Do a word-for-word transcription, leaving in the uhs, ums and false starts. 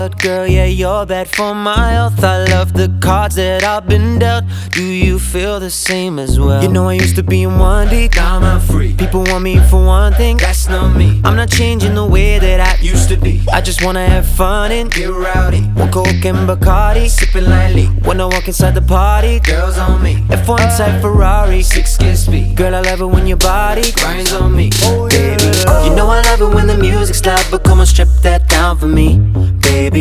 Girl, yeah, you're bad for my health. I love the cards that I've been dealt. Do you feel the same as well? You know I used to be in one deep, now I'm out free. People want me for one thing, that's not me. I'm not changing the way that I used to be. I just wanna have fun and get rowdy. One Coke and Bacardi, sipping lightly. When I walk inside the party, girls on me. F one type Ferrari, six gear speed. Girl, I love it when your body grinds on me, baby. You know I love it when the music's loud, but come on, strip that down for me, baby.